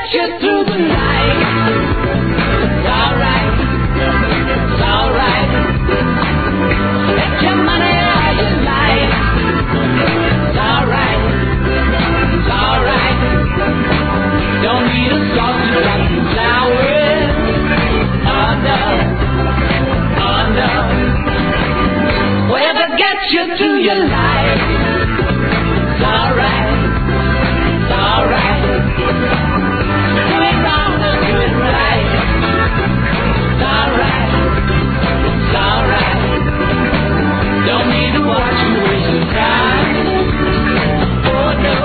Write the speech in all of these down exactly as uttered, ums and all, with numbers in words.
get you through the night. It's alright. It's alright. Get your money how you like. It's alright. It's alright. Don't need a sausage, got some flowers. Oh no. Oh no. Whatever gets you through your life. It's alright. It's alright. Do it wrong or do it right. It's alright. It's alright. Don't need to watch you waste your time. Oh no.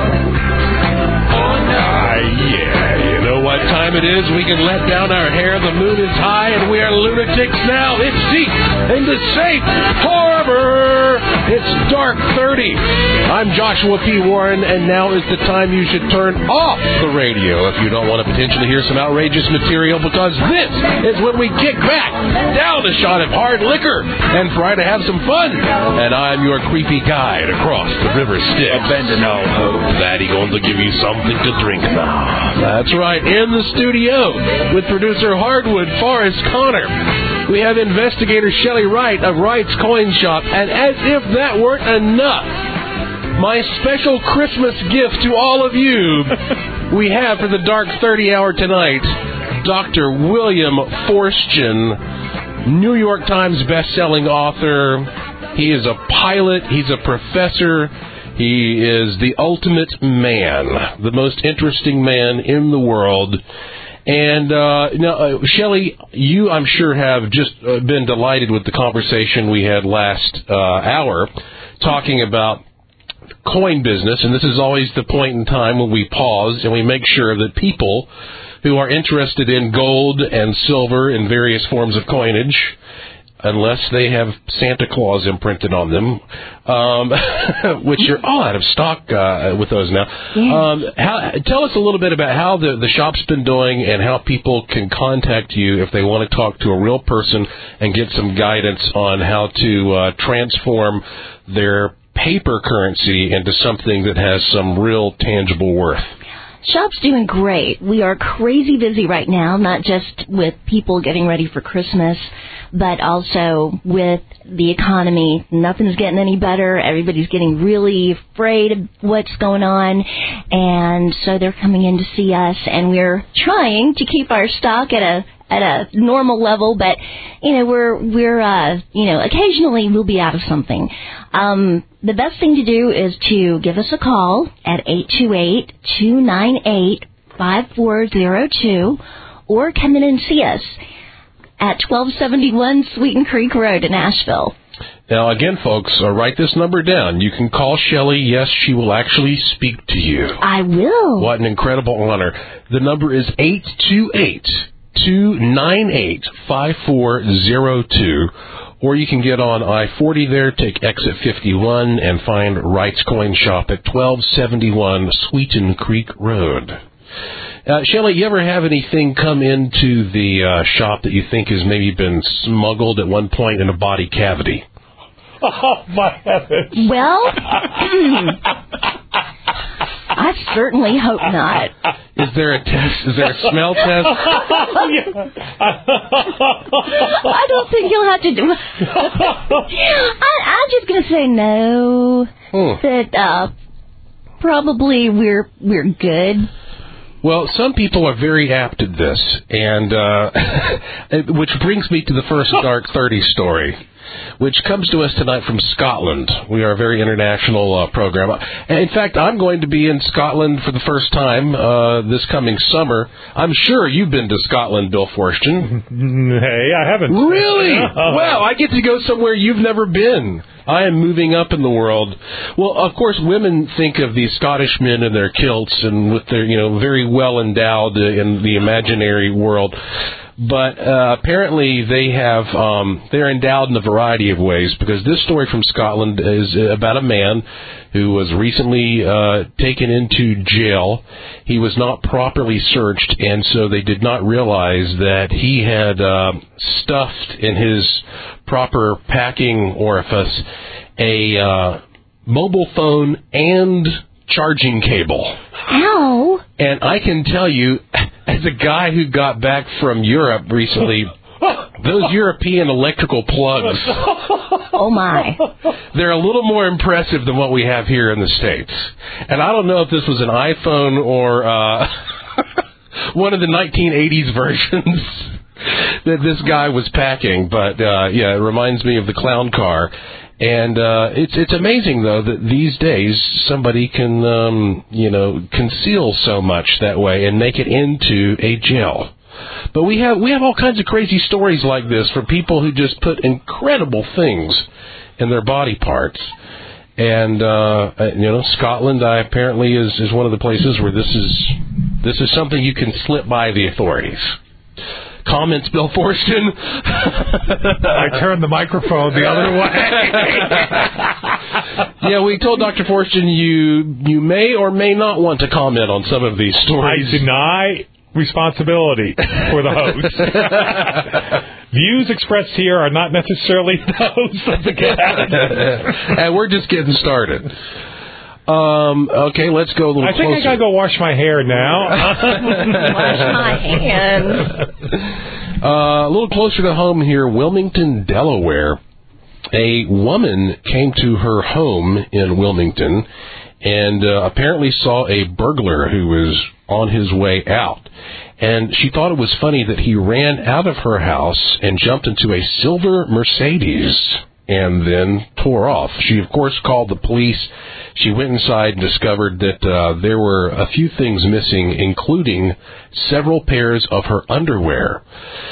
Oh no. Ah, yeah. You know what time it is? We can let down our hair. The moon is high and we are lunatics now. It's deep in the safe harbor. It's dark thirty. I'm Joshua P. Warren, and now is the time you should turn off the radio if you don't want to potentially hear some outrageous material, because this is when we kick back, down a shot of hard liquor, and try to have some fun. And I'm your creepy guide across the River Styx. Bending all hope. Daddy going to give you something to drink now. That's right, in the studio with producer Hardwood Forrest Connor. We have investigator Shelley Wright of Wright's Coin Shop, and as if that weren't enough, my special Christmas gift to all of you, we have for the Dark thirty hour tonight, Doctor William Forstchen, New York Times best-selling author. He is a pilot. He's a professor. He is the ultimate man, the most interesting man in the world. And, uh, now, uh, Shelley, you, I'm sure, have just uh, been delighted with the conversation we had last uh, hour talking about coin business. And this is always the point in time when we pause and we make sure that people who are interested in gold and silver and various forms of coinage, unless they have Santa Claus imprinted on them, um, which are all out of stock uh, with those now. Yeah. Um, how, tell us a little bit about how the, the shop's been doing and how people can contact you if they want to talk to a real person and get some guidance on how to uh, transform their paper currency into something that has some real tangible worth. Shop's doing great. We are crazy busy right now, not just with people getting ready for Christmas, but also with the economy. Nothing's getting any better. Everybody's getting really afraid of what's going on, and so they're coming in to see us, and we're trying to keep our stock at a at a normal level, but, you know, we're, we're, uh, you know, occasionally we'll be out of something. Um, the best thing to do is to give us a call at eight two eight, two nine eight, five four zero two or come in and see us at twelve seventy-one Sweeten Creek Road in Asheville. Now, again, folks, uh, write this number down. You can call Shelley. Yes, she will actually speak to you. I will. What an incredible honor. The number is eight two eight, two nine eight, five four zero two. Or you can get on I forty there, take exit fifty-one, and find Wright's Coin Shop at twelve seventy-one Sweeten Creek Road. Uh, Shelley, you ever have anything come into the uh, shop that you think has maybe been smuggled at one point in a body cavity? Oh, my heavens. Well, I certainly hope not. Is there a test? Is there a smell test? I don't think you'll have to do it. I, I'm just going to say no. Hmm. That uh, probably we're we're good. Well, some people are very apt at this, and uh, which brings me to the first Dark thirty story, which comes to us tonight from Scotland. We are a very international uh, program. In fact, I'm going to be in Scotland for the first time uh, this coming summer. I'm sure you've been to Scotland, Bill Forstchen. Hey, I haven't. Really? Wow, I get to go somewhere you've never been. I am moving up in the world. Well, of course, women think of these Scottish men in their kilts and with their, you know, very well endowed in the imaginary world. But uh, apparently they have, um, they're endowed in a variety of ways, because this story from Scotland is about a man who was recently uh, taken into jail. He was not properly searched, and so they did not realize that he had uh, stuffed in his proper packing orifice a uh, mobile phone and charging cable. Ow! And I can tell you, as a guy who got back from Europe recently, those European electrical plugs, oh my, they're a little more impressive than what we have here in the States. And I don't know if this was an iPhone or uh, one of the nineteen eighties versions that this guy was packing, but uh, yeah, it reminds me of the clown car. And uh, it's it's amazing, though, that these days somebody can, um, you know, conceal so much that way and make it into a gel. But we have we have all kinds of crazy stories like this from people who just put incredible things in their body parts. And uh, you know, Scotland uh, apparently is, is one of the places where this is this is something you can slip by the authorities. Comments, Bill Forston? I turned the microphone the other way. Yeah, we told Doctor Forston you you may or may not want to comment on some of these stories. I deny responsibility for the host. Views expressed here are not necessarily those of the guest. And we're just getting started. Um, okay, let's go a little I think closer. I gotta go wash my hair now. wash my hands. Uh, a little closer to home here, Wilmington, Delaware. A woman came to her home in Wilmington and uh, apparently saw a burglar who was on his way out. And she thought it was funny that he ran out of her house and jumped into a silver Mercedes and then tore off. She, of course, called the police. She went inside and discovered that uh, there were a few things missing, including several pairs of her underwear.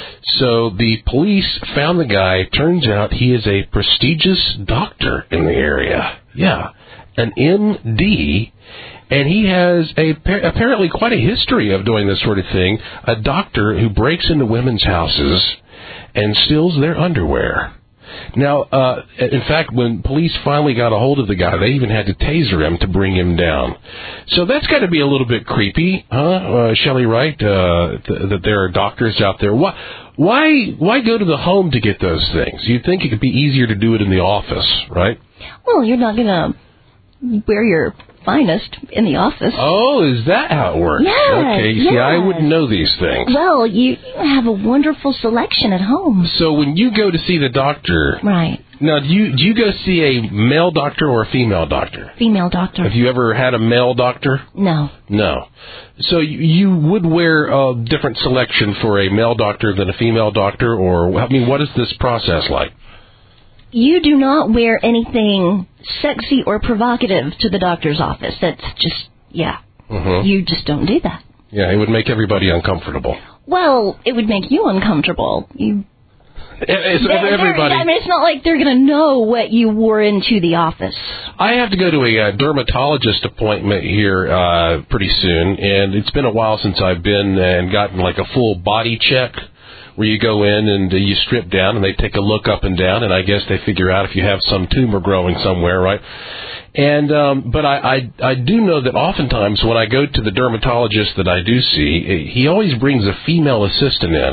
So the police found the guy. Turns out he is a prestigious doctor in the area. Yeah, an M D, and he has a apparently quite a history of doing this sort of thing. A doctor who breaks into women's houses and steals their underwear. Now, uh, in fact, when police finally got a hold of the guy, they even had to taser him to bring him down. So that's got to be a little bit creepy, huh, uh, Shelley Wright, uh, th- that there are doctors out there. Why, why, why go to the home to get those things? You'd think it could be easier to do it in the office, right? Well, you're not going to wear your finest in the office. Oh, is that how it works? Yes, okay, yes. see, I wouldn't know these things. Well, you have a wonderful selection at home. So when you go to see the doctor, right? Now, do you do you go see a male doctor or a female doctor? Female doctor. Have you ever had a male doctor? No. No. So you, you would wear a different selection for a male doctor than a female doctor, or I mean, what is this process like? You do not wear anything sexy or provocative to the doctor's office. That's just, yeah. Mm-hmm. You just don't do that. Yeah, it would make everybody uncomfortable. Well, it would make you uncomfortable. You, it's, everybody. I mean, it's not like they're going to know what you wore into the office. I have to go to a, uh dermatologist appointment here uh, pretty soon, and it's been a while since I've been and gotten like a full body check, where you go in and uh, you strip down and they take a look up and down, and I guess they figure out if you have some tumor growing somewhere, right? And um, but I, I I do know that oftentimes when I go to the dermatologist that I do see, he always brings a female assistant in.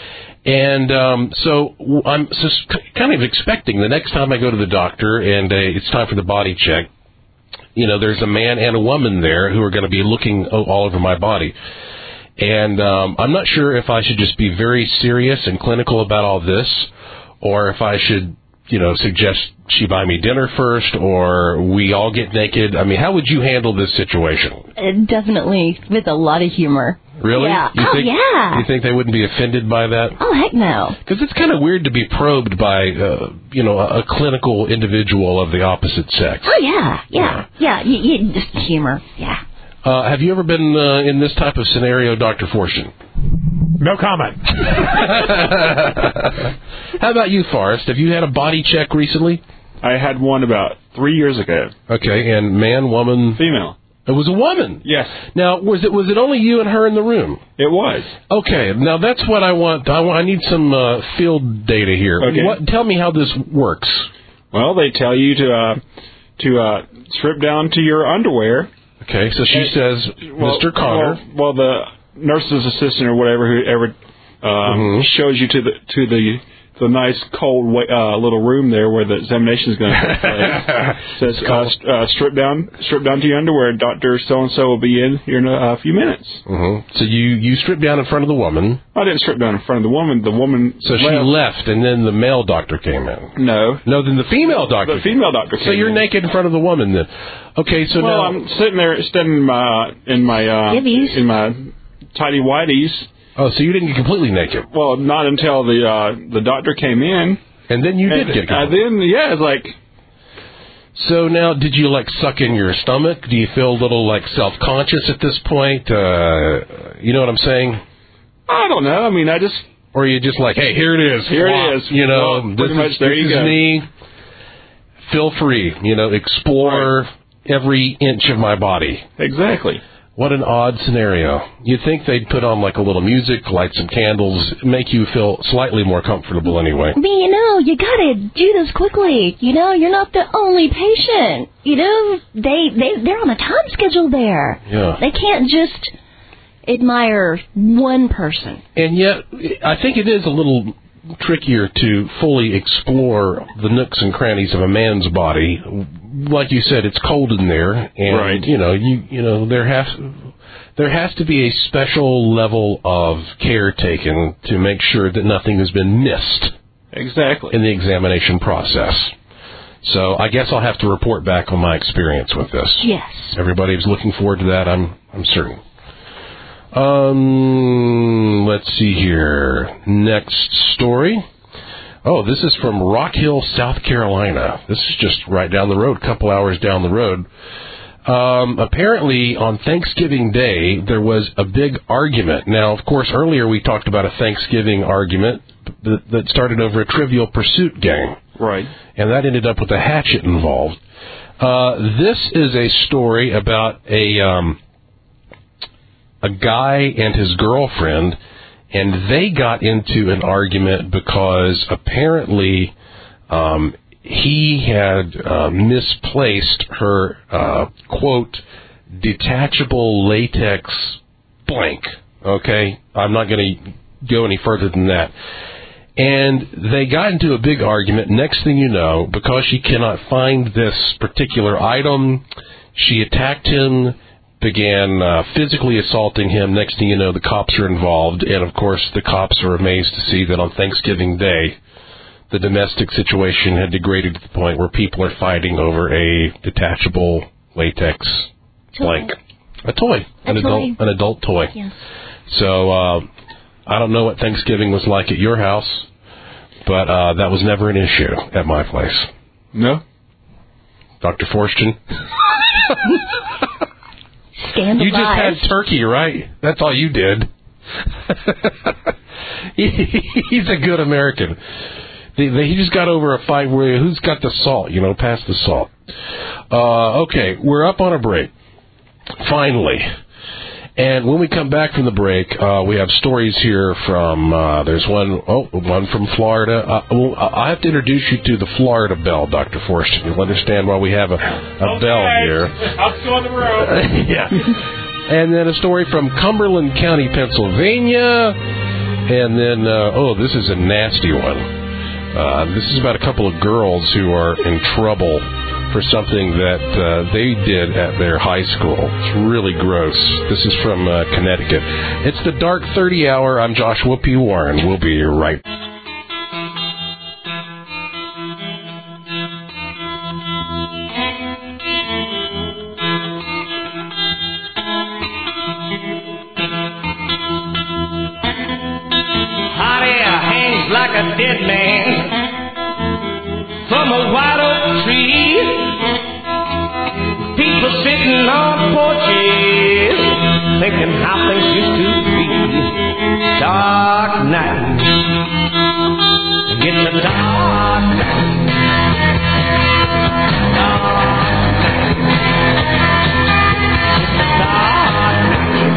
And um, so I'm just kind of expecting the next time I go to the doctor and uh, it's time for the body check, you know, there's a man and a woman there who are going to be looking all over my body. And um, I'm not sure if I should just be very serious and clinical about all this, or if I should, you know, suggest she buy me dinner first, or we all get naked. I mean, how would you handle this situation? Uh, definitely with a lot of humor. Really? Yeah. You oh, think, yeah. You think they wouldn't be offended by that? Oh, heck no. Because it's kind of weird to be probed by, uh, you know, a, a clinical individual of the opposite sex. Oh, yeah. Yeah. Yeah. yeah. You, you, just humor. Yeah. Uh, have you ever been uh, in this type of scenario, Doctor Forston? No comment. How about you, Forrest? Have you had a body check recently? I had one about three years ago. Okay, and man, woman? Female. It was a woman? Yes. Now, was it was it only you and her in the room? It was. Okay, now that's what I want. I, want, I need some uh, field data here. Okay. What, tell me how this works. Well, they tell you to uh, to uh, strip down to your underwear. Okay, so she and, says, well, Mister Connor. Well, well, the nurse's assistant or whatever, whoever um, mm-hmm. shows you to the to the the nice cold wa- uh, little room there where the examination is going to take place. Says uh, st- uh, strip down, strip down to your underwear. Doctor so and so will be in here in a uh, few minutes. Mm-hmm. So you you stripped down in front of the woman. I didn't strip down in front of the woman. The woman. So she left, and then the male doctor came in. No, no, then the female doctor. The female doctor. Came so you're in. naked in front of the woman then. Okay, so well, now I'm sitting there, standing in my in my uh, Gibbies. in my tidy whities. Oh, so you didn't get completely naked. Well, not until the uh, the doctor came in. And then you did and, get uh, then, yeah, it's like... So now, did you, like, suck in your stomach? Do you feel a little, like, self-conscious at this point? Uh, you know what I'm saying? I don't know. I mean, I just... Or are you just like, hey, here it is. Here flop, it is. You know, well, this pretty is, much, there this you is go. me. Feel free. You know, explore right. every inch of my body. Exactly. What an odd scenario. You'd think they'd put on, like, a little music, light some candles, make you feel slightly more comfortable anyway. But, you know, you gotta do this quickly. You know, you're not the only patient. You know, they, they, they're on a time schedule there. Yeah. They can't just admire one person. And yet, I think it is a little trickier to fully explore the nooks and crannies of a man's body. Like you said, it's cold in there, and right. you know, you you know, there has there has to be a special level of care taken to make sure that nothing has been missed. Exactly. In the examination process. So I guess I'll have to report back on my experience with this. Yes. Everybody's looking forward to that. I'm I'm certain. Um, let's see here. Next story. Oh, this is from Rock Hill, South Carolina. This is just right down the road, a couple hours down the road. Um, apparently, on Thanksgiving Day, there was a big argument. Now, of course, earlier we talked about a Thanksgiving argument that, that started over a Trivial Pursuit game. Right. And that ended up with a hatchet involved. Uh, this is a story about a... Um, a guy and his girlfriend, and they got into an argument because apparently um, he had uh, misplaced her, uh, quote, detachable latex blank. Okay? I'm not going to go any further than that. And they got into a big argument. Next thing you know, because she cannot find this particular item, she attacked him, began uh, physically assaulting him. Next thing you know, the cops are involved. And, of course, the cops are amazed to see that on Thanksgiving Day, the domestic situation had degraded to the point where people are fighting over a detachable latex Toy. blank. A toy. A an toy. adult an adult toy. Yes. So uh, I don't know what Thanksgiving was like at your house, but uh, that was never an issue at my place. No. Doctor Forston? Scandalized. You just had turkey, right? That's all you did. he, he's a good American. They, they, he just got over a fight where who's got the salt, you know, pass the salt. Uh, okay, we're up on a break. Finally. And when we come back from the break, uh, we have stories here from, uh, there's one, oh, one from Florida. Uh, well, I have to introduce you to the Florida Bell, Doctor Forston. You'll understand why we have a, a okay. bell here. I'll go on the road. Yeah. And then a story from Cumberland County, Pennsylvania. And then, uh, oh, this is a nasty one. Uh, this is about a couple of girls who are in trouble for something that uh, they did at their high school. It's really gross. This is from uh, Connecticut. It's the Dark thirty Hour. I'm Joshua P. Warren. We'll be right back. Hot air hangs like a dead man from a white oak tree. People sitting on porches thinking how things used to be. Dark night, it's a dark night. Dark night, it's a dark night.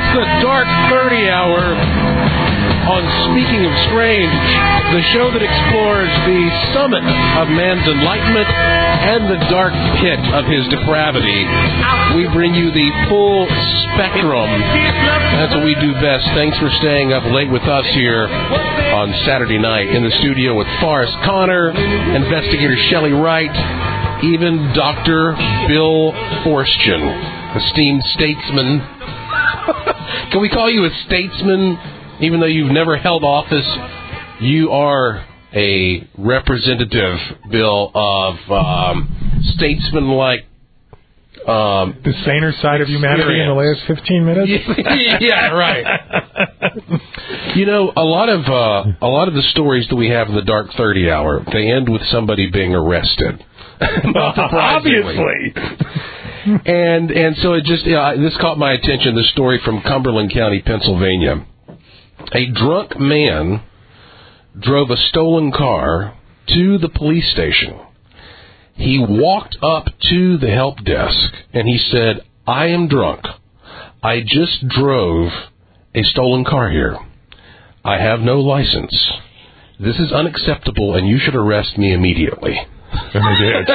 It's the Dark thirty Hour on Speaking of Strange, the show that explores the summit of man's enlightenment and the dark pit of his depravity. We bring you the full spectrum. That's what we do best. Thanks for staying up late with us here on Saturday night in the studio with Forrest Connor, investigator Shelley Wright, even Doctor Bill Forstchen, esteemed statesman. Can we call you a statesman, even though you've never held office? You are a representative, Bill, of um, statesman-like... Um, the saner side of humanity in the last fifteen minutes? Yeah, right. You know, a lot of uh, a lot of the stories that we have in the Dark thirty Hour, they end with somebody being arrested. Not surprisingly. Obviously. And and so it just uh, this caught my attention. This story from Cumberland County, Pennsylvania. A drunk man drove a stolen car to the police station. He walked up to the help desk and he said, "I am drunk. I just drove a stolen car here. I have no license. This is unacceptable and you should arrest me immediately." And they did.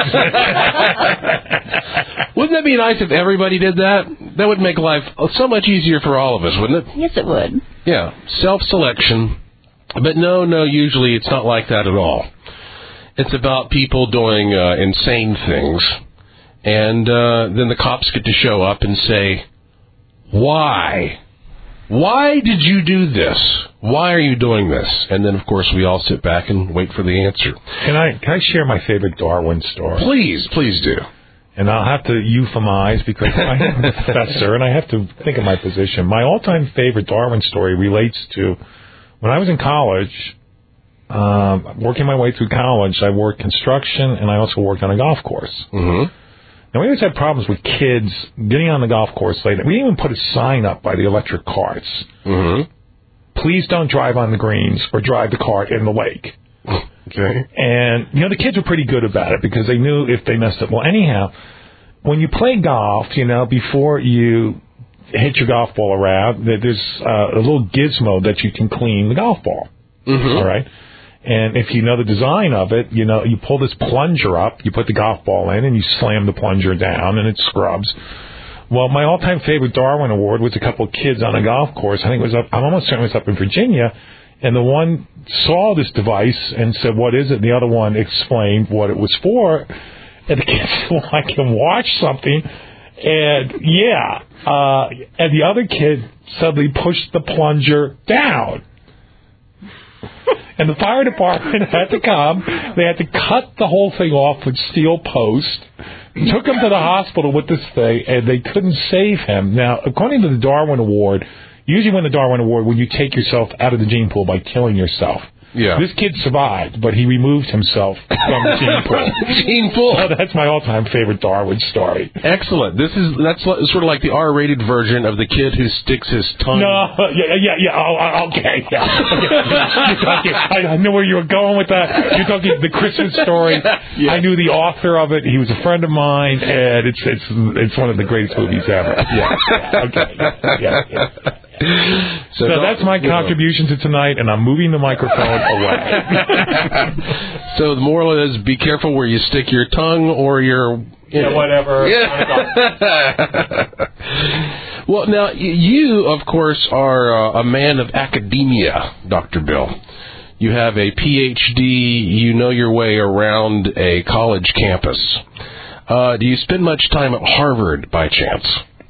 Wouldn't that be nice if everybody did that? That would make life so much easier for all of us, wouldn't it? Yes, it would. Yeah, self-selection. But no, no, usually it's not like that at all. It's about people doing uh, insane things. And uh, then the cops get to show up and say, why? Why did you do this? Why are you doing this? And then, of course, we all sit back and wait for the answer. Can I can I share my favorite Darwin story? Please, please do. And I'll have to euphemize because I am a professor and I have to think of my position. My all-time favorite Darwin story relates to when I was in college, um, working my way through college, I worked construction and I also worked on a golf course. Mm-hmm. Now, we always had problems with kids getting on the golf course late. We even put a sign up by the electric carts. Mm-hmm. Please don't drive on the greens or drive the cart in the lake. Okay. And, you know, the kids were pretty good about it because they knew if they messed up. Well, anyhow, when you play golf, you know, before you hit your golf ball around, there's uh, a little gizmo that you can clean the golf ball. Mm-hmm. All right? And if you know the design of it, you know, you pull this plunger up, you put the golf ball in, and you slam the plunger down, and it scrubs. Well, my all-time favorite Darwin Award was a couple of kids on a golf course. I think it was up, I'm almost certain it was up in Virginia. And the one saw this device and said, "What is it?" And the other one explained what it was for. And the kid said, "Well, I can watch something." And, yeah. Uh, and the other kid suddenly pushed the plunger down. And the fire department had to come. They had to cut the whole thing off with steel posts. Took him to the hospital with this thing, and they couldn't save him. Now, according to the Darwin Award, you usually win the Darwin Award when you take yourself out of the gene pool by killing yourself. Yeah. This kid survived, but he removed himself from the gene pool. Gene pool. So that's my all-time favorite Darwin story. Excellent. This is that's sort of like the R-rated version of the kid who sticks his tongue. No, yeah, yeah, yeah. Oh, okay, yeah. Okay. You're talking, I, I know where you were going with that. You're talking the Christmas story. Yeah. I knew the author of it. He was a friend of mine, and it's it's it's one of the greatest movies ever. Yeah. Okay. Yeah. yeah. So, so that's my contribution to tonight, and I'm moving the microphone away. So the moral is, be careful where you stick your tongue or your... You yeah, know. whatever. Yeah. Well, now, you, of course, are uh, a man of academia, Doctor Bill. You have a P H D. You know your way around a college campus. Uh, do you spend much time at Harvard, by chance?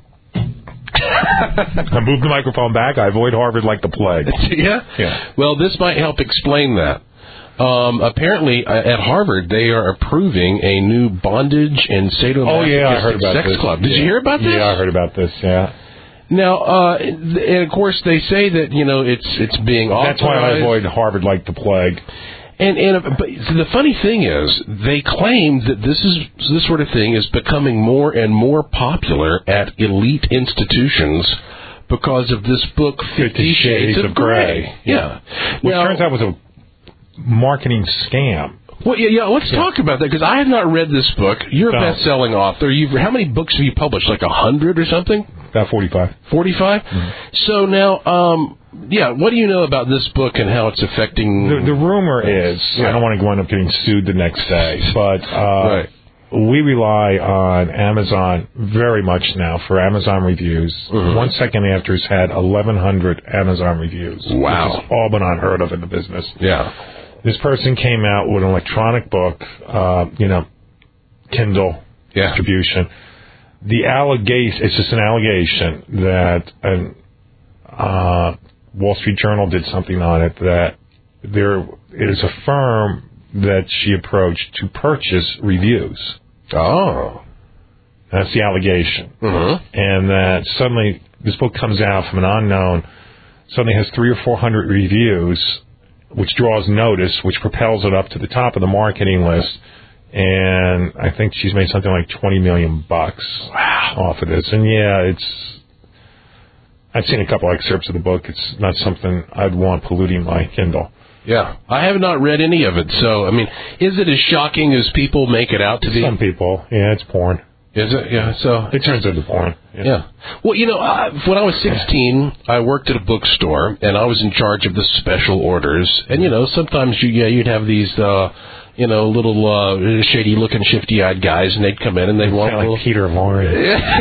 I moved the microphone back. I avoid Harvard like the plague. Yeah? Yeah. Well, this might help explain that. Um, apparently, uh, at Harvard, they are approving a new bondage and sadomasochistic oh, yeah, I heard about sex this. club. Did yeah. you hear about this? Yeah, I heard about this, yeah. Now, uh, and of course, they say that, you know, it's it's being authorized. That's why I avoid Harvard like the plague. And and but the funny thing is, they claim that this is this sort of thing is becoming more and more popular at elite institutions because of this book, Fifty Shades of Grey. Yeah, which now, turns out was a marketing scam. Well, yeah, yeah. Let's yeah. talk about that because I have not read this book. You're a no. best-selling author. You've how many books have you published? Like a hundred or something? about forty-five. forty-five? Mm-hmm. So now, um, yeah, what do you know about this book and how it's affecting... The, the rumor is, yeah. I don't want to wind up getting sued the next day, but uh, right. we rely on Amazon very much now for Amazon reviews. Mm-hmm. One second after has had eleven hundred Amazon reviews. Wow. Which is all but unheard of in the business. Yeah. This person came out with an electronic book, uh, you know, Kindle yeah. distribution. The allegation, it's just an allegation that an uh, Wall Street Journal did something on it, that there is a firm that she approached to purchase reviews. Oh. That's the allegation. Mm-hmm. And that suddenly this book comes out from an unknown, suddenly has three or four hundred reviews, which draws notice, which propels it up to the top of the marketing list. And I think she's made something like twenty million bucks wow. off of this. And yeah, it's, I've seen a couple excerpts of the book. It's not something I'd want polluting my Kindle. Yeah. I have not read any of it. So, I mean, is it as shocking as people make it out to be? Some people. Yeah, it's porn. Is it? Yeah. So it turns into porn. Yeah. yeah. Well, you know, I, when I was sixteen, I worked at a bookstore, and I was in charge of the special orders. And, you know, sometimes you, yeah, you'd have these, uh, you know, little uh, shady-looking, shifty-eyed guys, and they'd come in and they'd want like little... Peter Lorre.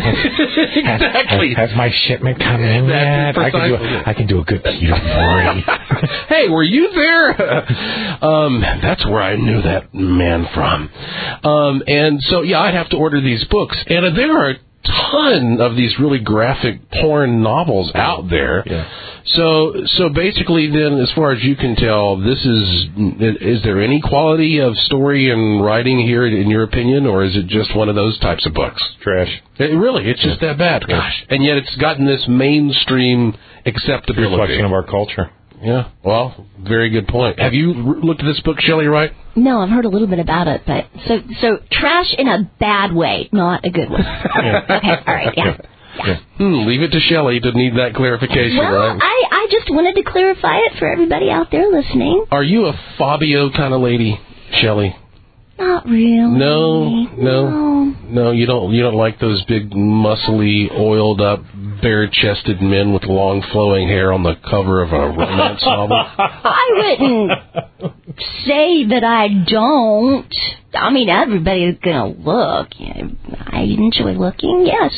Exactly. Has, has my shipment come in yet? I can, do a, I can do a good Peter Lorre. Hey, were you there? um, that's where I knew that man from. Um, and so, yeah, I'd have to order these books. And there are a ton of these really graphic porn novels out there. Yeah. So, so basically, then, as far as you can tell, this is, is there any quality of story and writing here, in your opinion, or is it just one of those types of books? Trash. It, really, it's just that bad. Gosh. And yet it's gotten this mainstream acceptability. Reflection of our culture. Yeah, well, very good point. Have you looked at this book, Shelley Wright? No, I've heard a little bit about it, but so so trash in a bad way, not a good one. Yeah. Okay, all right, yeah. yeah. Hmm, leave it to Shelley to need that clarification, well, right? I, I just wanted to clarify it for everybody out there listening. Are you a Fabio kind of lady, Shelley? Not really. No, no, no, no. You don't. You don't like those big, muscly, oiled-up, bare-chested men with long, flowing hair on the cover of a romance novel. I wouldn't say that I don't. I mean, everybody's gonna look. I enjoy looking. Yes.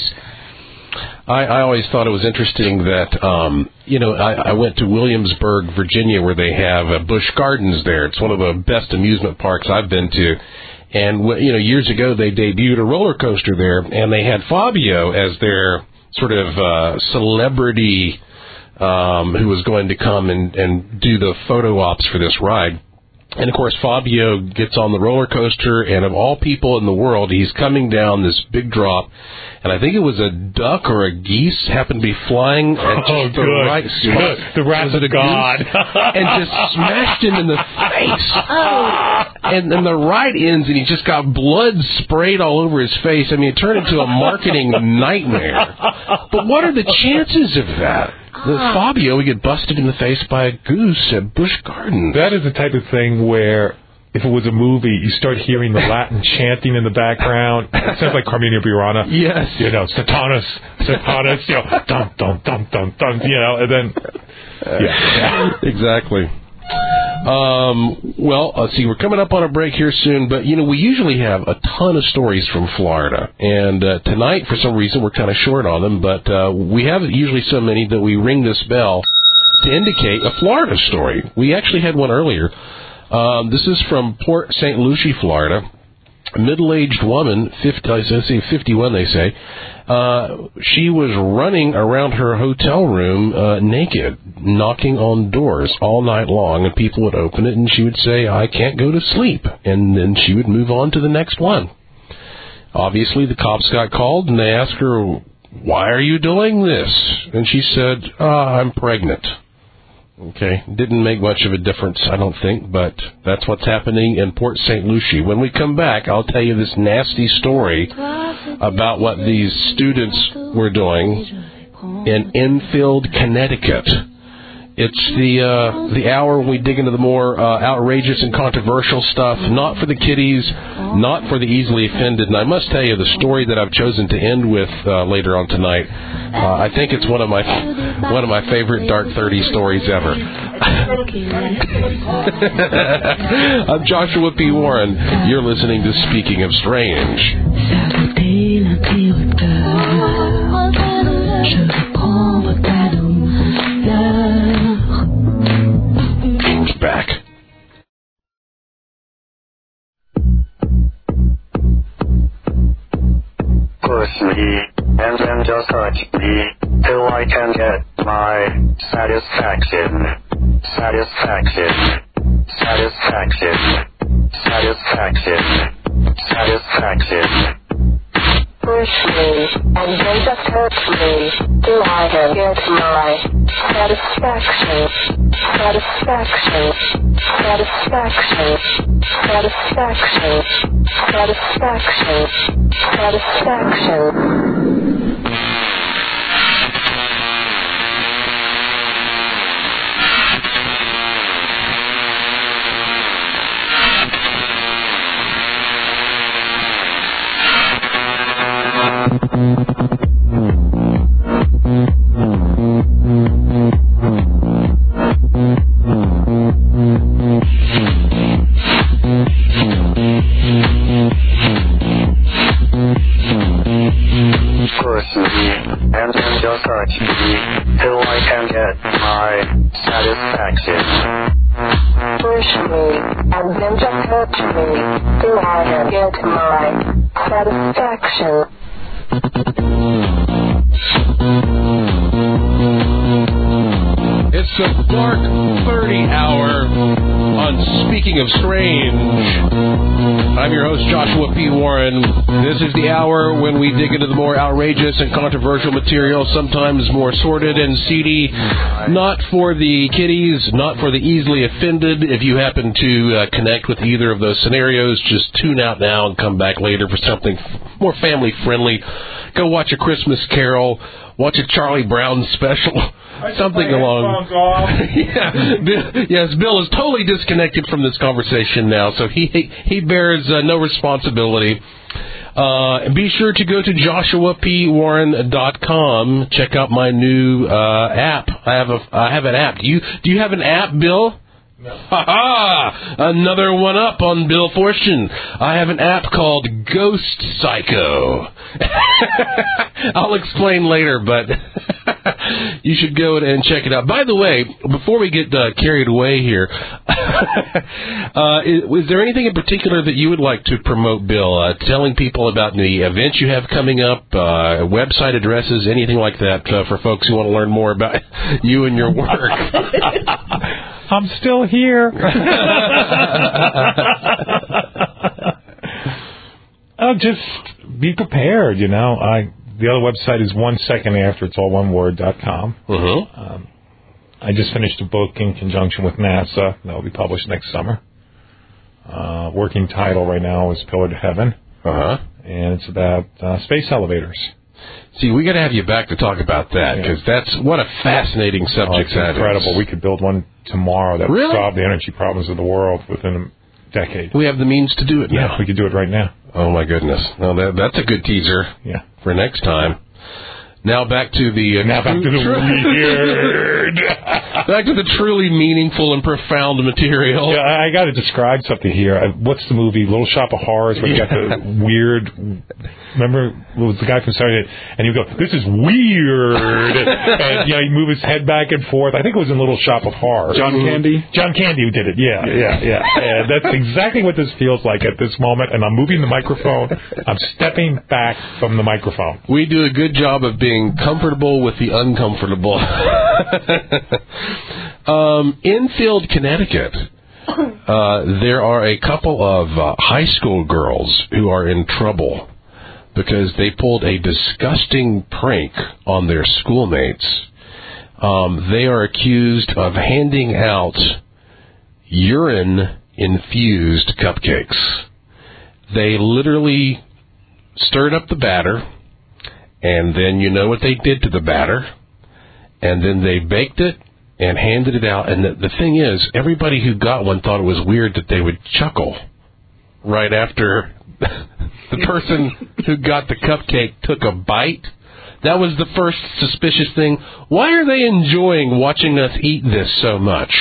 I, I always thought it was interesting that, um, you know, I, I went to Williamsburg, Virginia, where they have uh, Busch Gardens there. It's one of the best amusement parks I've been to. And, you know, years ago they debuted a roller coaster there, and they had Fabio as their sort of uh, celebrity um, who was going to come and, and do the photo ops for this ride. And, of course, Fabio gets on the roller coaster, and of all people in the world, he's coming down this big drop, and I think it was a duck or a geese happened to be flying at just oh, the good. right spot. The wrath of God. And just smashed him in the face. Oh. And, and the ride ends, and he just got blood sprayed all over his face. I mean, it turned into a marketing nightmare. But what are the chances of that? The Fabio would get busted in the face by a goose at Busch Gardens. That is the type of thing where, if it was a movie, you start hearing the Latin chanting in the background. It sounds like Carmina Burana. Yes. You know, Satanas, Satanas, you know, dun, dun, dun, dun, dun, you know, and then, yeah. Exactly. Um, well, let's see, we're coming up on a break here soon, but, you know, we usually have a ton of stories from Florida, and uh, tonight, for some reason, we're kind of short on them, but uh, we have usually so many that we ring this bell to indicate a Florida story. We actually had one earlier. Um, this is from Port Saint Lucie, Florida. A middle-aged woman, fifty, I say fifty-one, they say. Uh, she was running around her hotel room uh, naked, knocking on doors all night long, and people would open it, and she would say, "I can't go to sleep," and then she would move on to the next one. Obviously, the cops got called, and they asked her, "Why are you doing this?" And she said, "Ah, I'm pregnant." Okay, didn't make much of a difference, I don't think, but that's what's happening in Port Saint Lucie. When we come back, I'll tell you this nasty story about what these students were doing in Enfield, Connecticut. It's the uh, the hour when we dig into the more uh, outrageous and controversial stuff, not for the kiddies, not for the easily offended. And I must tell you, the story that I've chosen to end with uh, later on tonight, uh, I think it's one of my one of my favorite Dark thirty stories ever. I'm Joshua P. Warren. You're listening to Speaking of Strange. Back. Push me, and then just touch me, till I can get my satisfaction. Satisfaction. Satisfaction. Satisfaction. Satisfaction. Push me, and then just touch me, till I can get my satisfaction. Satisfaction. Satisfaction. Satisfaction. Satisfaction. Satisfaction. Push me, and then just touch me, till I can get my satisfaction. Push me, and then just touch me, till I can get my satisfaction. It's the Dark thirty hour on Speaking of Strange. I'm your host, Joshua P. Warren. This is the hour when we dig into the more outrageous and controversial material, sometimes more sordid and seedy. Not for the kiddies, not for the easily offended. If you happen to uh, connect with either of those scenarios, just tune out now and come back later for something more family-friendly. Go watch A Christmas Carol. Watch a Charlie Brown special. Something along. yeah, Bill, yes, Bill is totally disconnected from this conversation now, so he he bears uh, no responsibility. Uh, be sure to go to joshua p warren dot com. Check out my new uh, app. I have a I have an app. Do you do you have an app, Bill? No. Ha ha! Another one up on Bill Fortune. I have an app called Ghost Psycho. I'll explain later, but you should go and check it out. By the way, before we get uh, carried away here, uh, is, is there anything in particular that you would like to promote, Bill? Uh, telling people about the events you have coming up, uh, website addresses, anything like that uh, for folks who want to learn more about you and your work. I'm still here. Oh, just be prepared, you know. I the other website is one second after. It's all one word dot com. Mm-hmm. Um, I just finished a book in conjunction with NASA that will be published next summer. Uh, working title right now is Pillar to Heaven. Uh-huh. And it's about uh, space elevators. See, we got to have you back to talk about that, because yeah. that's what a fascinating subject oh, it's that incredible. is. We could build one tomorrow that really? would solve the energy problems of the world within a decade. We have the means to do it yeah, now. We could do it right now. Oh, my goodness. Well, that, that's a good teaser yeah. for next time. Now back to the... Uh, now back to the weird. Back to the truly meaningful and profound material. Yeah, I, I got to describe something here. I, what's the movie, Little Shop of Horrors, where you got the weird... Remember, it was the guy from Saturday, and you go, this is weird. And, you know, he'd move his head back and forth. I think it was in Little Shop of Horrors. John Candy? John Candy who did it, yeah, yeah, yeah. And that's exactly what this feels like at this moment. And I'm moving the microphone. I'm stepping back from the microphone. We do a good job of being comfortable with the uncomfortable. um, Enfield, Connecticut, uh, there are a couple of uh, high school girls who are in trouble because they pulled a disgusting prank on their schoolmates. Um, they are accused of handing out urine-infused cupcakes. They literally stirred up the batter, and then you know what they did to the batter, and then they baked it and handed it out. And the, the thing is, everybody who got one thought it was weird that they would chuckle right after the person who got the cupcake took a bite. That was the first suspicious thing. Why are they enjoying watching us eat this so much?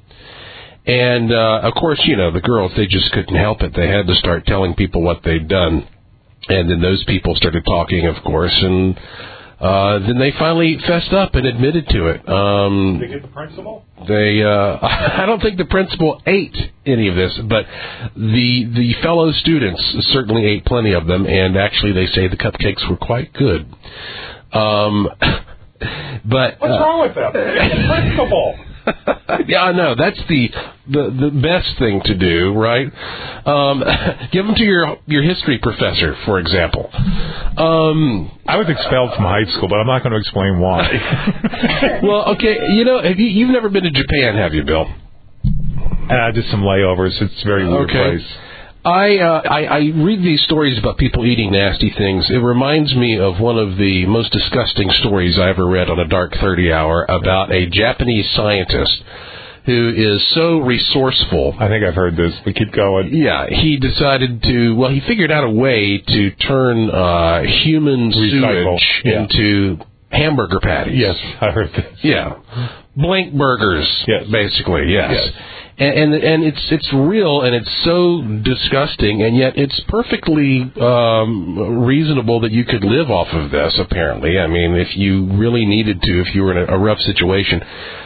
And, uh, of course, you know, the girls, they just couldn't help it. They had to start telling people what they'd done. And then those people started talking, of course, and uh, then they finally fessed up and admitted to it. Um, Did they get the principal? They, uh, I don't think the principal ate any of this, but the the fellow students certainly ate plenty of them, and actually they say the cupcakes were quite good. Um, but What's uh, wrong with them? The principal. Yeah, I know. That's the, the the best thing to do, right? Um, give them to your your history professor, for example. Um, I was expelled from high school, but I'm not going to explain why. well, okay, you know, have you, you've never been to Japan, have you, Bill? Uh, just some layovers. It's a very weird Okay. place. I, uh, I I read these stories about people eating nasty things. It reminds me of one of the most disgusting stories I ever read on a Dark thirty Hour about a Japanese scientist who is so resourceful. I think I've heard this, but keep going. Yeah, he decided to, well, he figured out a way to turn uh, human Recycle. sewage Yeah. into hamburger patties. Yes, I heard this. Yeah. Blink burgers, Yes. basically, yes. Yes. And, and and it's it's real and it's so disgusting, and yet it's perfectly um, reasonable that you could live off of this, apparently. I mean, if you really needed to, if you were in a, a rough situation.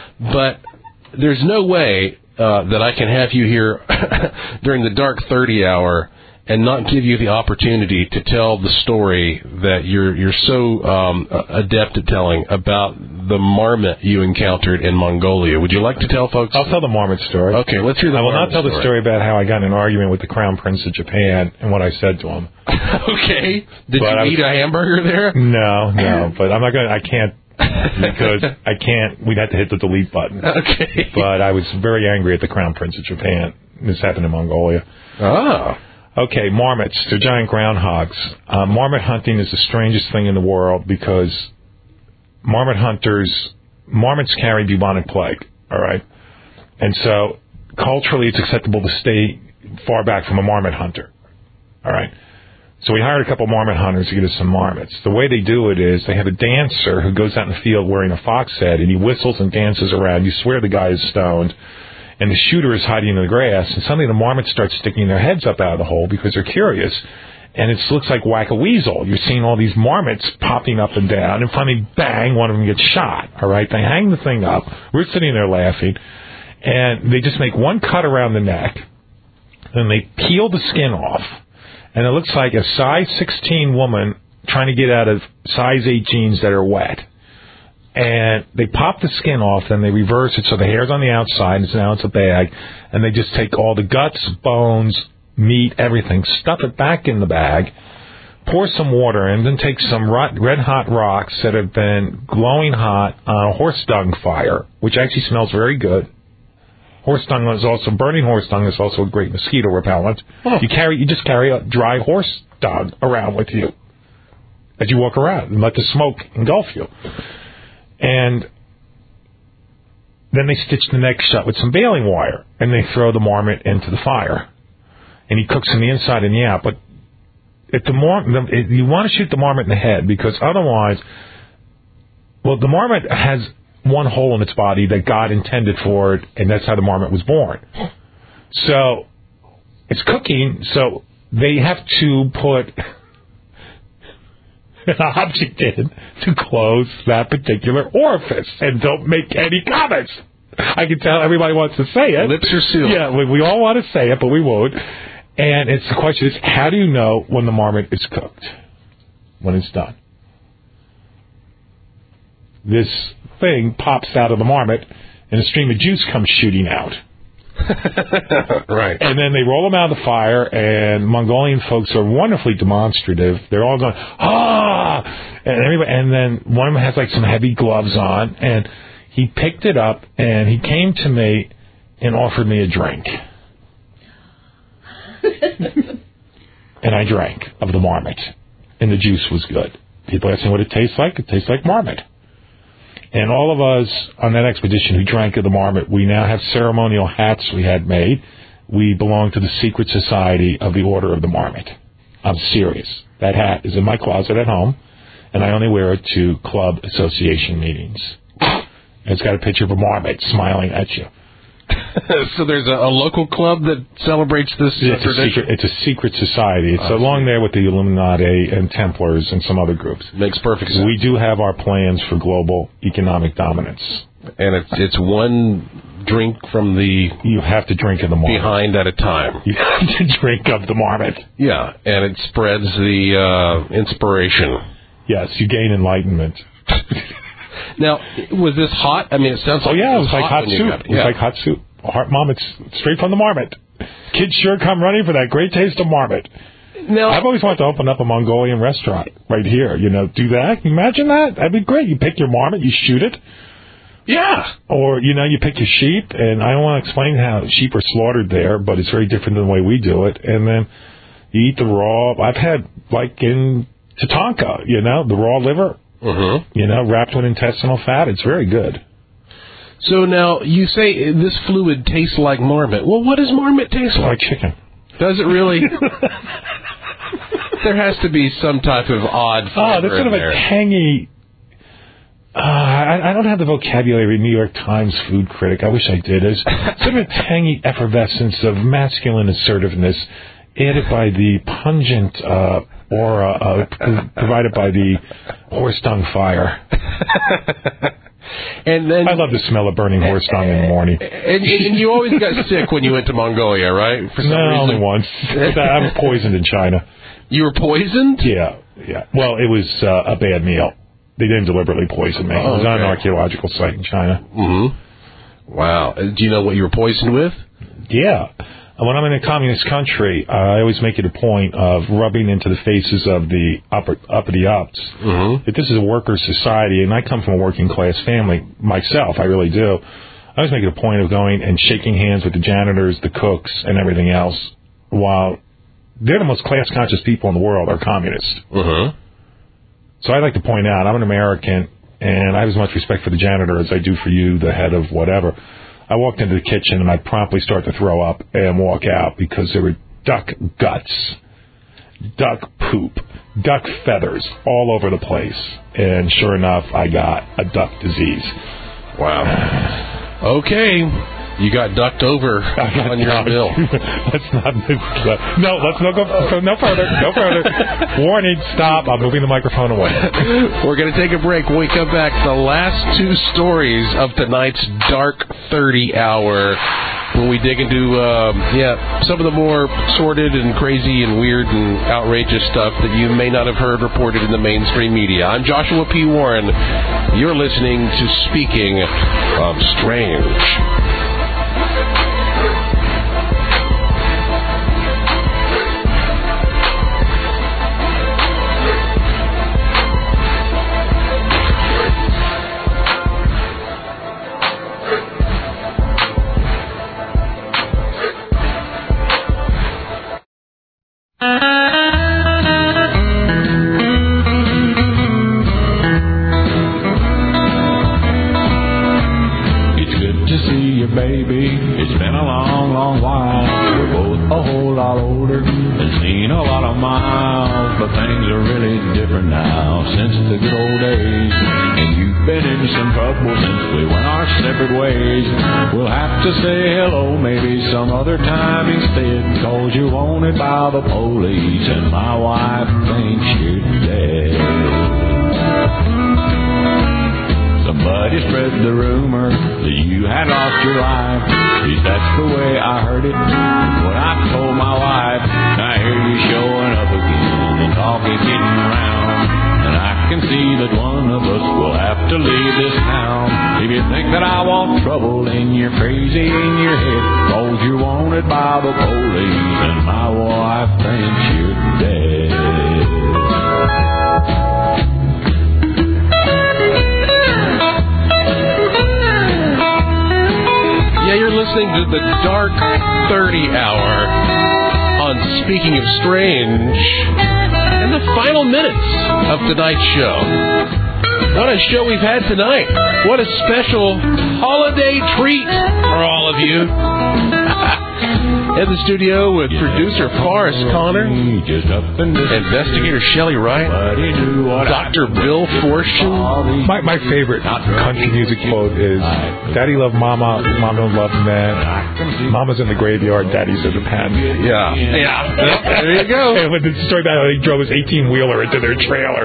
But there's no way uh, that I can have you here during the Dark thirty Hour and not give you the opportunity to tell the story that you're you're so um, adept at telling about the marmot you encountered in Mongolia. Would you like to tell folks? I'll tell the marmot story. Okay, let's hear the I will marmot not tell the story about how I got in an argument with the Crown Prince of Japan and what I said to him. Okay. Did But you I was- eat a hamburger there? No, no, but I'm not going to, I can't, because I can't, we'd have to hit the delete button. Okay. But I was very angry at the Crown Prince of Japan. This happened in Mongolia. Ah. Okay, marmots. They're giant groundhogs. Uh, marmot hunting is the strangest thing in the world because marmot hunters, marmots carry bubonic plague, all right? And so culturally it's acceptable to stay far back from a marmot hunter, all right? So we hired a couple marmot hunters to get us some marmots. The way they do it is they have a dancer who goes out in the field wearing a fox head, and he whistles and dances around. You swear the guy is stoned. And the shooter is hiding in the grass, and suddenly the marmots start sticking their heads up out of the hole because they're curious. And it looks like Whack-A-Weasel. You're seeing all these marmots popping up and down, and finally, bang, one of them gets shot. All right, they hang the thing up. We're sitting there laughing, and they just make one cut around the neck, then they peel the skin off, and it looks like a size sixteen woman trying to get out of size eight jeans that are wet. And they pop the skin off, then they reverse it so the hair's on the outside, and now it's a bag, and they just take all the guts, bones, meat, everything, stuff it back in the bag, pour some water in, then take some red-hot rocks that have been glowing hot on a horse dung fire, which actually smells very good. Horse dung is also, burning horse dung is also a great mosquito repellent. Oh. You carry, you just carry a dry horse dung around with you as you walk around and let the smoke engulf you. And then they stitch the neck shut with some baling wire, and they throw the marmot into the fire. And he cooks on the inside and the out. But if the mar- the, if you want to shoot the marmot in the head, because otherwise, well, the marmot has one hole in its body that God intended for it, and that's how the marmot was born. So it's cooking, so they have to put an object in to close that particular orifice, and don't make any comments. I can tell everybody wants to say it. Lips are sealed. Yeah, we, we all want to say it, but we won't. And it's the question is, how do you know when the marmot is cooked? When it's done. This thing pops out of the marmot, and a stream of juice comes shooting out. Right. And then they roll them out of the fire, and Mongolian folks are wonderfully demonstrative. They're all going, ah! And everybody, and then one of them has like some heavy gloves on, and he picked it up, and he came to me and offered me a drink. And I drank of the marmot, and the juice was good. People asked me what it tastes like. It tastes like marmot. And all of us on that expedition who drank of the marmot, we now have ceremonial hats we had made. We belong to the secret society of the Order of the Marmot. I'm serious. That hat is in my closet at home, and I only wear it to club association meetings. It's got a picture of a marmot smiling at you. So there's a, a local club that celebrates this it's tradition? A secret, it's a secret society. It's oh, along there with the Illuminati and Templars and some other groups. Makes perfect sense. We do have our plans for global economic dominance. And it's it's one drink from the... You have to drink of the marmot. Behind at a time. You have to drink of the marmot. Yeah, and it spreads the uh, inspiration. Yes, you gain enlightenment. Now, was this hot? I mean, it sounds like oh yeah, it was, it was like hot soup. It, it was yeah. like hot soup. Heart marmot's straight from the marmot. Kids sure come running for that great taste of marmot. Now, I've always wanted to open up a Mongolian restaurant right here. You know, do that. Can you imagine that? That'd be great. You pick your marmot, you shoot it. Yeah. Or, you know, you pick your sheep, and I don't want to explain how sheep are slaughtered there, but it's very different than the way we do it. And then you eat the raw. I've had, like in Tatanka, you know, the raw liver. Mm-hmm. You know, wrapped with intestinal fat. It's very good. So now, you say this fluid tastes like marmot. Well, what does marmot taste It's like? like chicken. Does it really? There has to be some type of odd flavor Oh, that's sort of in there. a tangy... Uh, I, I don't have the vocabulary of a New York Times food critic. I wish I did. There's sort of a tangy effervescence of masculine assertiveness added by the pungent... Uh, aura uh, provided by the horse dung fire. And then I love the smell of burning horse dung in the morning. And, and you always got sick when you went to Mongolia, right? For some no, reason. only once. I was poisoned in China. You were poisoned? Yeah, yeah. Well, it was uh, a bad meal. They didn't deliberately poison me. Oh, it was on okay. an archaeological site in China. Mm-hmm. Wow. Uh, Do you know what you were poisoned with? Yeah. When I'm in a communist country, uh, I always make it a point of rubbing into the faces of the upper, uppity ups. Mm-hmm. That this is a worker society, and I come from a working class family myself. I really do. I always make it a point of going and shaking hands with the janitors, the cooks, and everything else. While they're the most class conscious people in the world, are communists. Mm-hmm. So I like to point out, I'm an American, and I have as much respect for the janitor as I do for you, the head of whatever. I walked into the kitchen, and I'd promptly start to throw up and walk out because there were duck guts, duck poop, duck feathers all over the place. And sure enough, I got a duck disease. Wow. Okay. You got ducked over on your bill. Let's not move. No, let's not go, go no further. No further. Warning, stop. I'm moving the microphone away. We're going to take a break. When we come back, the last two stories of tonight's Dark thirty Hour, when we dig into, um, yeah, some of the more sordid and crazy and weird and outrageous stuff that you may not have heard reported in the mainstream media. I'm Joshua P. Warren. You're listening to Speaking of Strange. To say hello maybe some other time instead, 'cause you're wanted by the police and my wife thinks you're dead. Somebody spread the rumor that you had lost your life. Geez, that's the way I heard it when I told my wife. Now here you showing up again and talk is getting around, and I can see that one of us will have to leave this town. If you think that I want trouble, then you're crazy in your head, 'cause you're wanted by the police and my wife thinks you're dead. Yeah, you're listening to the Dark thirty Hour on Speaking of Strange and the final minutes of tonight's show. What a show we've had tonight. What a special holiday treat for all of you. In the studio with producer Forrest Connor, investigator Shelley Wright, Doctor Bill Forstchen. My my favorite country music quote is, Daddy loved Mama, Mama loved Man. Mama's in the graveyard, Daddy's in the pen. Yeah. Yeah. There you go. And with the story about how he drove his eighteen-wheeler into their trailer.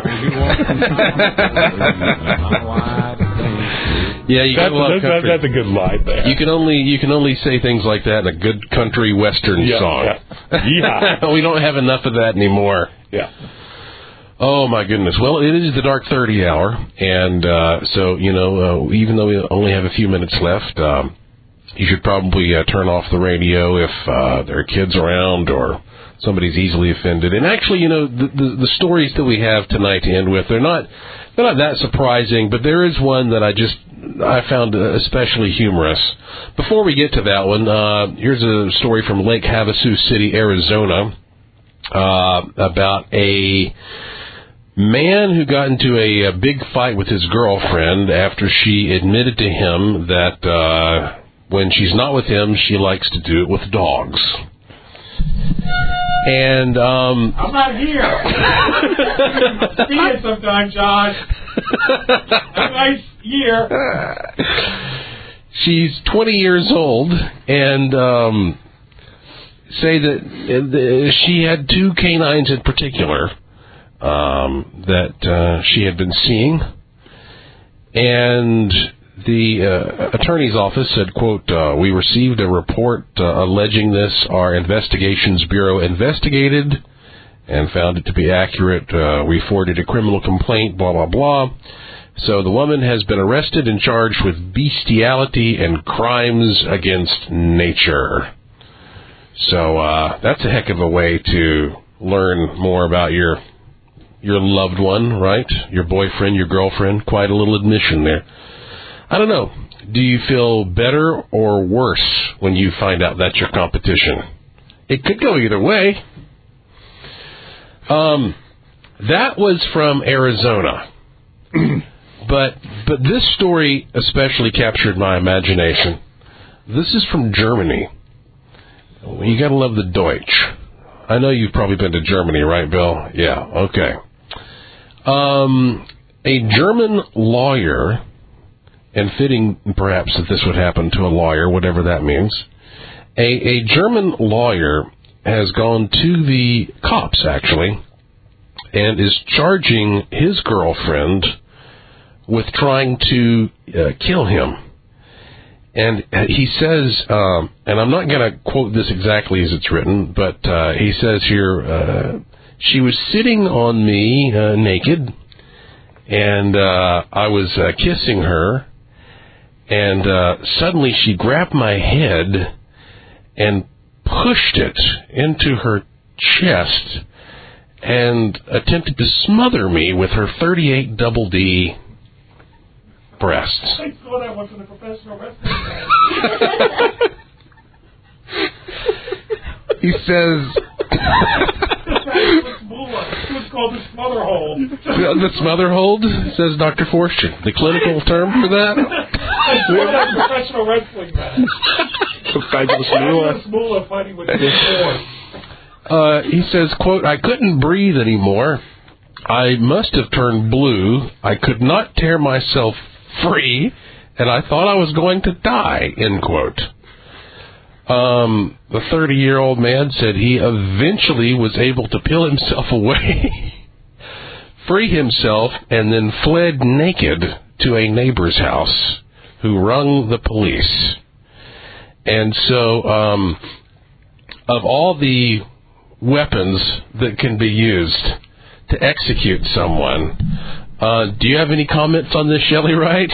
Yeah, you that's, got a lot of that's, country. that's a good line there. You can only you can only say things like that in a good country western yeah, song. Yeah. yeah. We don't have enough of that anymore. Yeah. Oh my goodness. Well, it is the dark thirty hour, and uh, so you know, uh, even though we only have a few minutes left, um, you should probably uh, turn off the radio if uh, there are kids around or somebody's easily offended. And actually, you know, the, the the stories that we have tonight to end with, they're not they're not that surprising, but there is one that I just I found especially humorous. Before we get to that one, uh, here's a story from Lake Havasu City, Arizona, uh, about a man who got into a, a big fight with his girlfriend after she admitted to him that uh, when she's not with him, she likes to do it with dogs. And um, I'm not here. See you sometime, Josh. Have a nice year. She's twenty years old, and um, say that uh, she had two canines in particular um, that uh, she had been seeing, and the uh, attorney's office said, quote, uh, we received a report uh, alleging this. Our investigations bureau investigated and found it to be accurate. Uh, we forwarded a criminal complaint, blah, blah, blah. So the woman has been arrested and charged with bestiality and crimes against nature. So uh, that's a heck of a way to learn more about your your loved one, right? Your boyfriend, your girlfriend. Quite a little admission there. I don't know. Do you feel better or worse when you find out that's your competition? It could go either way. Um, that was from Arizona. but but this story especially captured my imagination. This is from Germany. You got to love the Deutsch. I know you've probably been to Germany, right, Bill? Yeah, okay. Um, a German lawyer, and fitting perhaps that this would happen to a lawyer, whatever that means, a, a German lawyer has gone to the cops, actually, and is charging his girlfriend with trying to uh, kill him. And he says, um, and I'm not going to quote this exactly as it's written, but uh, he says here, uh, she was sitting on me uh, naked, and uh, I was uh, kissing her, and uh, suddenly she grabbed my head and pushed it into her chest and attempted to smother me with her thirty-eight double D breasts. I saw that once in a professional wrestling match. He says... It was called the smother hold. The smother hold, says Doctor Forstchen. The clinical term for that? I saw that in a professional wrestling match. Smula. Smula fighting with the Uh, he says, quote, I couldn't breathe anymore. I must have turned blue. I could not tear myself free, and I thought I was going to die, end quote. Um, the thirty-year-old man said he eventually was able to peel himself away, free himself, and then fled naked to a neighbor's house who rung the police. And so, um, of all the weapons that can be used to execute someone, uh, do you have any comments on this, Shelley Wright?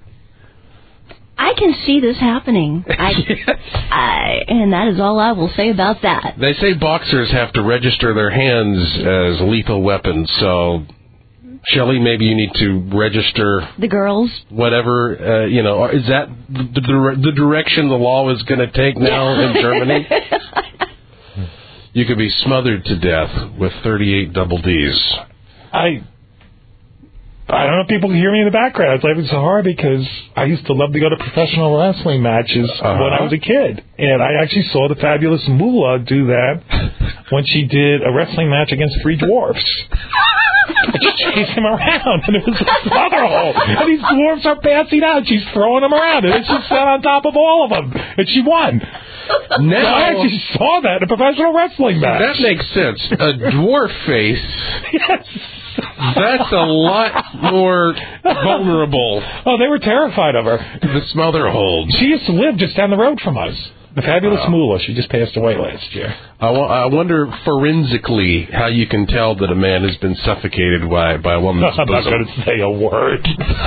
I can see this happening. I, I, and that is all I will say about that. They say boxers have to register their hands as lethal weapons, so Shelley, maybe you need to register the girls. Whatever, uh, you know, is that the, the, the direction the law is going to take now in Germany? You could be smothered to death with thirty-eight double Ds. I I don't know if people can hear me in the background. It's laughing so hard because I used to love to go to professional wrestling matches Uh-huh. when I was a kid. And I actually saw the fabulous Moolah do that when she did a wrestling match against Three Dwarfs. I just chased him around, and it was a smother hole. And these dwarfs are passing out. She's throwing them around, and she sat on top of all of them, and she won. Now, So I actually saw that in a professional wrestling match. that makes sense. A dwarf face, Yes. that's a lot more vulnerable Oh, they were terrified of her. to the smother hold. She used to live just down the road from us. The fabulous Wow. Moolah. She just passed away last year. I, wa- I wonder forensically how you can tell that a man has been suffocated by, by a woman's I'm not bosom. going to say a word.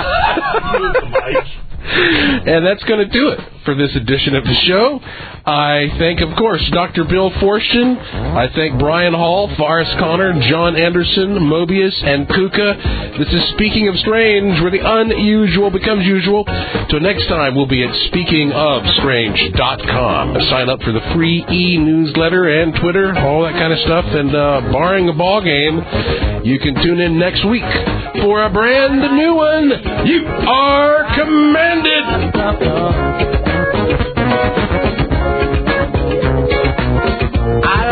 And that's going to do it for this edition of the show. I thank, of course, Doctor Bill Forstchen. I thank Brian Hall, Forrest Connor, John Anderson, Mobius, and Kuka. This is Speaking of Strange, where the unusual becomes usual. Till next time, we'll be at speaking of strange dot com. Sign up for the free e-newsletter and Twitter, all that kind of stuff. And uh, barring a ball game, you can tune in next week for a brand new one. You are commanded. I